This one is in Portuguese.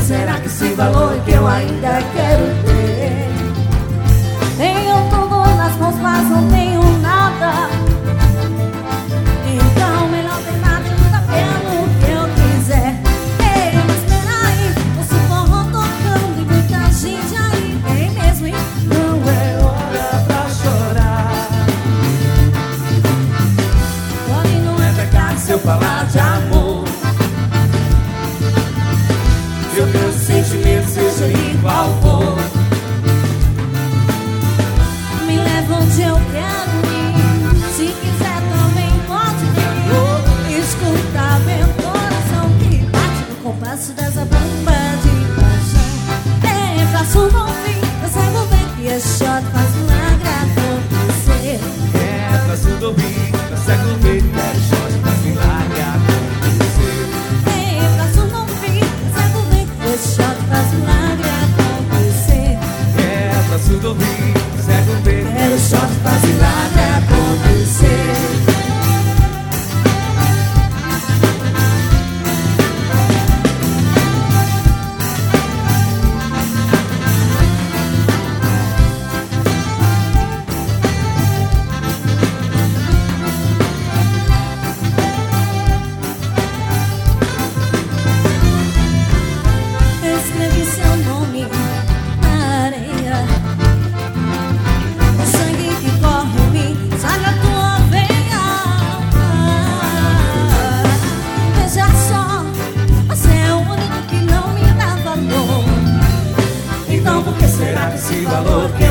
será que esse valor que eu ainda quero ter? Tenho tudo nas mãos, mas não tenho nada. Então melhor ter nada e nunca pelo que eu quiser. Ei, mas peraí, o forró tocando e muita gente aí. Ei mesmo, hein? Não é hora pra chorar. Porém não é pecado Se eu falar de amor, eu tenho sentimento, seja igual for. Me leva onde eu quero ir. Se quiser também pode vir. Escuta meu coração que bate no compasso dessa bomba de paixão. Tem pra surdo ouvir, eu cego ver que é shot faz milagre acontecer. É pra surdo ouvir, pra cego ver, quero shot, faz milagre acontecer. Tem pra surdo ouvir, eu cego ver que é shot faz milagre acontecer. É pra surdo ouvir, cego ver, Quero shot faz milagre acontecer. Escrevi seu nome na areia. O sangue que corre em mim sai da tua veia. Veja só, você é o único que não me dá valor. então por que será que esse valor que